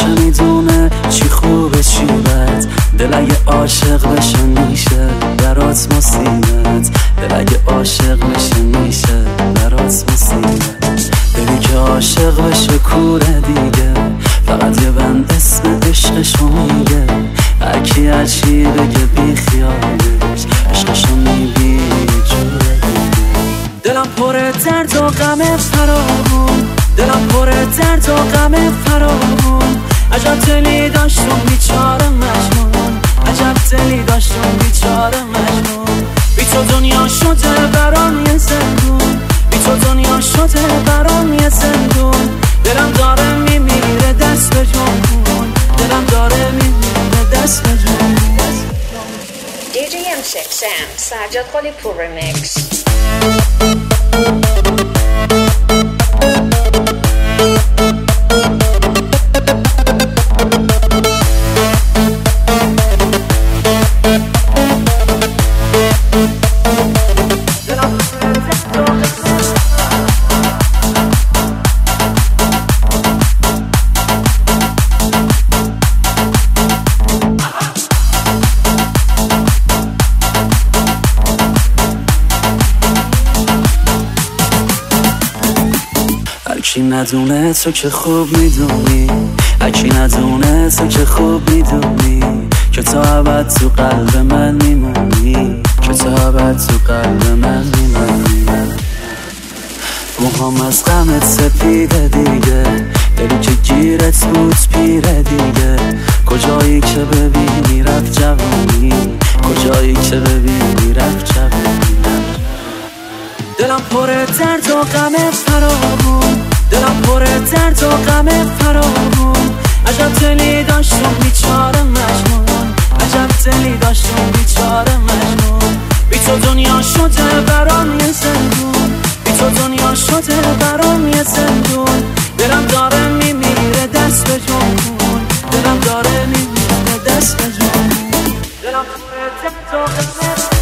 میدونه چی خوبه چی بد. دل اگه عاشق بشه میشه برات مصیبت. دل اگه عاشق بشه میشه برات مصیبت. دلی که عاشق بشه کوره دیگه، فقط یه بند اسم عشقشو میگه. هرکی هرچی بگه بی خیالش عشقشو میگی جوره دیگه. دلم پر درد و غم فراوون، دلم پر درد و غم فراوون. عجب دلی داشتم بیچاره مجنون، عجب دلی داشتم بیچاره مجنون. بی تو دنیا شده برام یه زندون، بی تو دنیا شده برام یه زندون. دلم داره میمیره دست به جون، دلم داره میمیره دست به جون. DJ M6 Sam Sajjad Khalipur Remix. هرکی ندونه تو که خوب میدونی، هرکی ندونه تو که خوب میدونی که تا ابد تو قلب من میمونی، که تا ابد تو قلب من میمونی. موهام از غمت سپیده دیگه، دلی که گیرت بود پیره دیگه. کجایی که ببینی رفت جوانی، کجایی که ببینی رفت جوانی. دلم پر درد و غم فراوون، دلم پر درد و غم فراوون. عجب دلی داشتم بیچاره مجنون، عجب دلی داشتم بیچاره مجنون. بی تو دنیا شده برام یه زندون، بی تو دنیا شده برام یه زندون. دلم داره میمیره دست به جون، دلم داره میمیره دست به جون. دلم پر درد و غم